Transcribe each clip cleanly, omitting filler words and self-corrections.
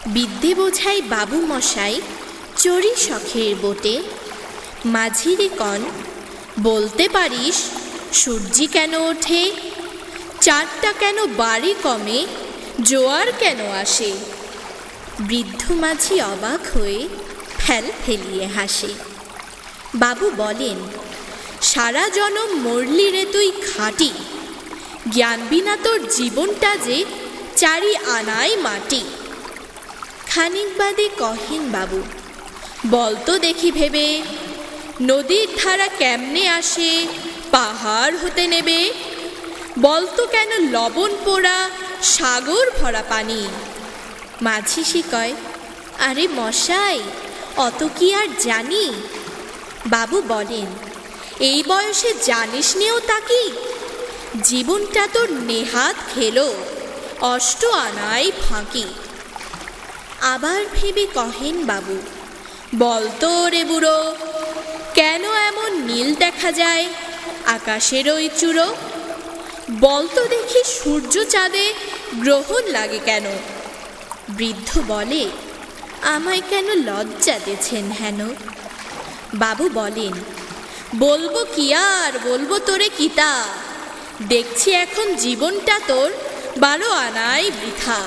বিদ্যে বোঝাই বাবু মশাই চড়ি শখের বোটে। মাঝিরে কন, বলতে পারিস সূর্যি কেন ওঠে? চারটা কেন বাড়ি কমে, জোয়ার কেন আসে? বৃদ্ধ মাঝি অবাক হয়ে ফেল ফেলিয়ে হাসে। বাবু বলেন, সারা জনম মরলি রে তুই খাঁটি, জ্ঞান বিনা তোর জীবনটা যে চারি আনাই মাটি। খানিক বাদে কহেন বাবু, বলতো দেখি ভেবে, নদীর ধারা কেমনে আসে পাহাড় হতে নেবে? বলতো কেন লবণ পোড়া সাগর ভরা পানি? মাঝি সে কয়, আরে মশাই অত কি আর জানি? বাবু বলেন, এই বয়সে জানিস নেও তা কি? জীবনটা তোর নেহাত খেলো অষ্ট আনাই ফাঁকি। আবার ভেবে কহেন বাবু, বলতো রে বুড়ো, কেন এমন নীল দেখা যায় আকাশের ওই চূড়ো? বলতো দেখি সূর্য চাঁদে গ্রহণ লাগে কেন? বৃদ্ধ বলে, আমায় কেন লজ্জা দিয়েছেন হেন? বাবু বলেন, বলবো কি আর বলবো তোরে কিতা, দেখছি এখন জীবনটা তোর 12 আনাই বৃথা।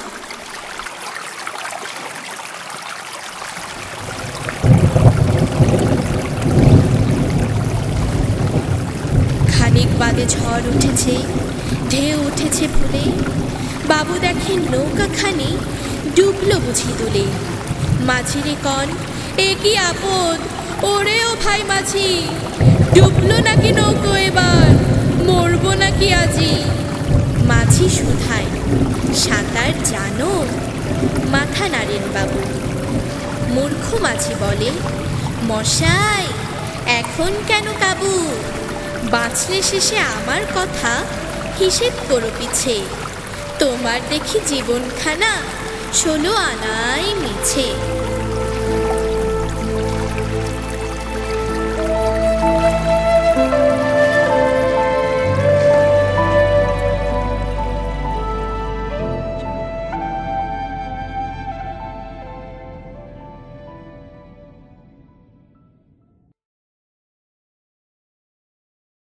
খানিক বাদে ঝড় উঠেছে, ঢেউ উঠেছে ফুলে। বাবু দেখেন নৌকাখানি ডুবলো বুঝি দুলে। মাঝিরে কন, এ কি আপদ, ওরে ও ভাই মাঝি, ডুবলো নাকি নৌকো এবার, মরবো নাকি আজি? মাঝি শুধায়, সাঁতার জানো? মাথা নাড়েন বাবু। মূর্খ মাঝি বলে, মশাই এখন কেন কাবু? বাঁচলে শেষে আমার কথা হিসেব করো পিছে। তোমার দেখি জীবনখানা 16 আনাই মিছে।